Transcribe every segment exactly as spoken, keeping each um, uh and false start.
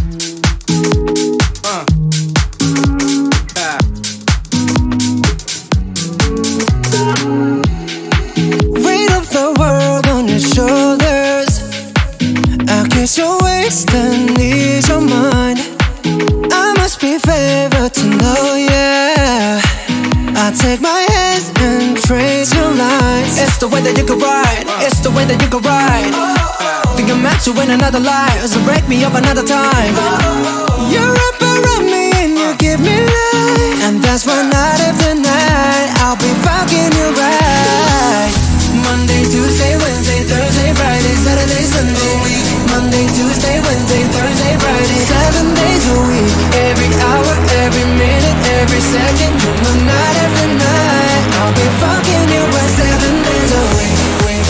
Uh. Yeah. Weight of the world on your shoulders. I guess your waist and ease your mind. I must be favored to know, yeah. I take my hands and trace your lines. It's the way that you can ride. It's the way that you can ride. Think I'm meant to win another life, so break me up another time. You wrap around me and you give me life, and that's why night after night I'll be fucking you right. Monday, Tuesday, Wednesday, Thursday, Friday, Saturday, Sunday. Monday, Tuesday, Wednesday, Thursday, Friday, seven days a week. Every hour, every minute, every second, you know, night after night I'll be fucking you right seven days a week.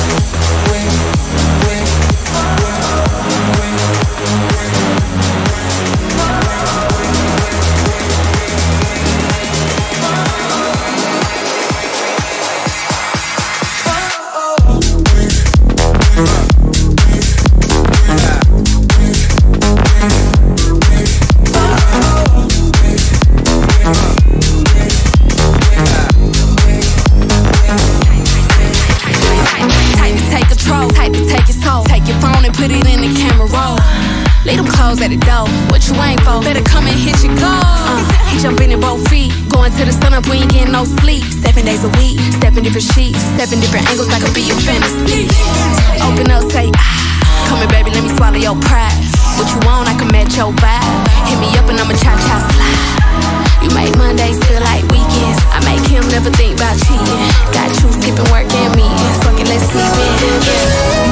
At the door, what you ain't for? Better come and hit your goal. Uh, he jumping in both feet, going to the sun up, we ain't getting no sleep. Seven days a week, seven different sheets, seven different angles, that could be your fantasy. Open up, say, ah, come here, baby, let me swallow your pride. What you want, I can match your vibe. Hit me up and I'ma cha-cha slide. You make Mondays feel like weekends. I make him never think about cheating. Got you skipping work and me. Fuck it, let's sleep in. Yeah.